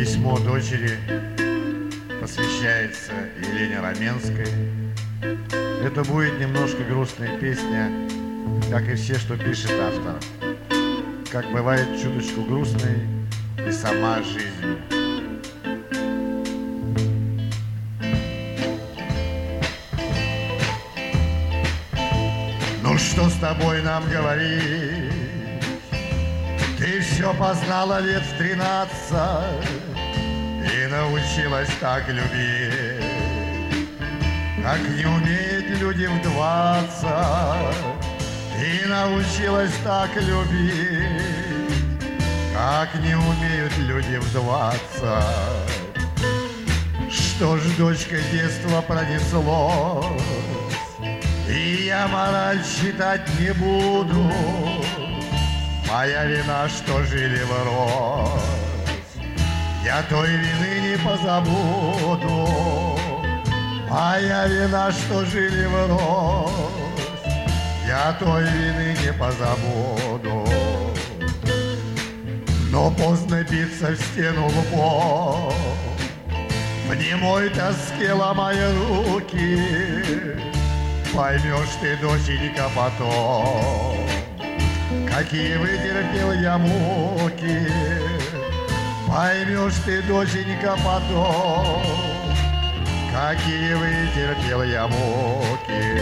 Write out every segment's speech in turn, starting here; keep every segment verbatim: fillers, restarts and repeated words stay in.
Письмо дочери посвящается Елене Раменской. Это будет немножко грустная песня, как и все, что пишет автор. Как бывает чуточку грустной и сама жизнь. Ну что с тобой нам говорить? Ты все познала лет в тринадцать и научилась так любить, как не умеют люди в двадцать. Ты научилась так любить, как не умеют люди в двадцать. Что ж, дочка, детство пронеслось, и я мораль читать не буду. Моя вина, что жили врозь, я той вины не позабуду. Моя вина, что жили врозь, я той вины не позабуду. Но поздно биться в стену лбом, в немой тоске ломая руки. Поймешь ты, доченька, потом, какие вытерпел я муки. Поймешь ты, доченька, потом, какие вытерпел я муки.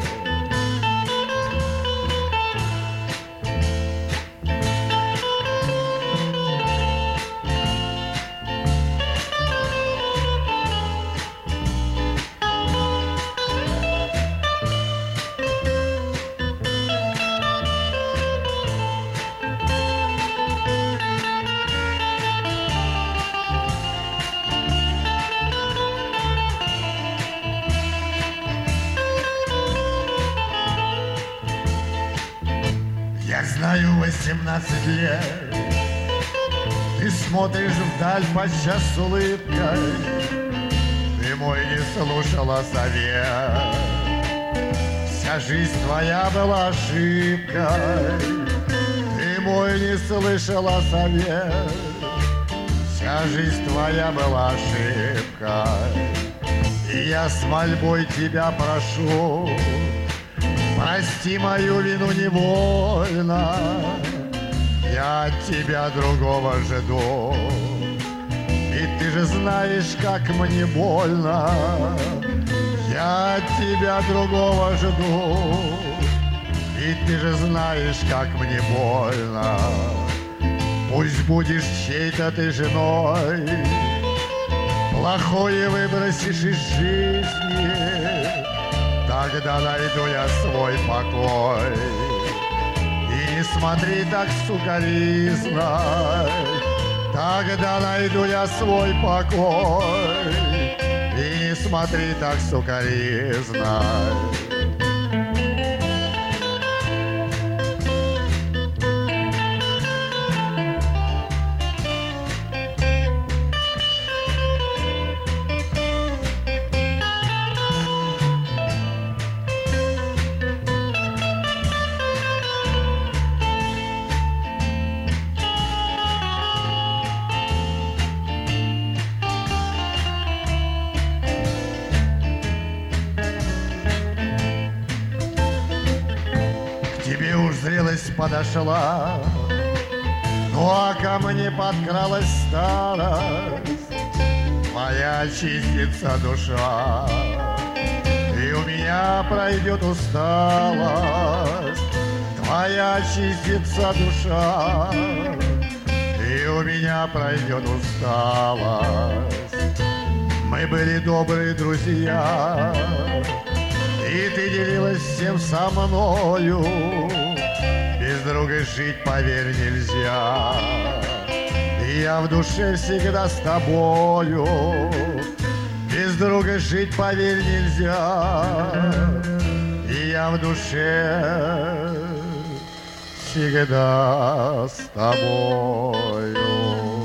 Я знаю, восемнадцать лет ты смотришь вдаль подчас с улыбкой. Ты мой не слушала совет, вся жизнь твоя была ошибкой. Ты мой не слышала совет, вся жизнь твоя была ошибкой. И я с мольбой тебя прошу, прости мою вину невольно, я от тебя другого жду. Ведь ты же знаешь, как мне больно, я от тебя другого жду. Ведь ты же знаешь, как мне больно. Пусть будешь чьей-то ты женой, плохое выбросишь из жизни, тогда найду я свой покой. И не смотри так сукоризно, тогда найду я свой покой. И не смотри так сукоризно. Тебе уж зрелость подошла, ну а ко мне подкралась старость. Моя чистится душа, и у меня пройдет усталость. Твоя чистится душа, и у меня пройдет усталость. Мы были добрые друзья, и ты делилась всем со мною. Без друга жить, поверь, нельзя. И я в душе всегда с тобою. Без друга жить, поверь, нельзя. И я в душе всегда с тобою.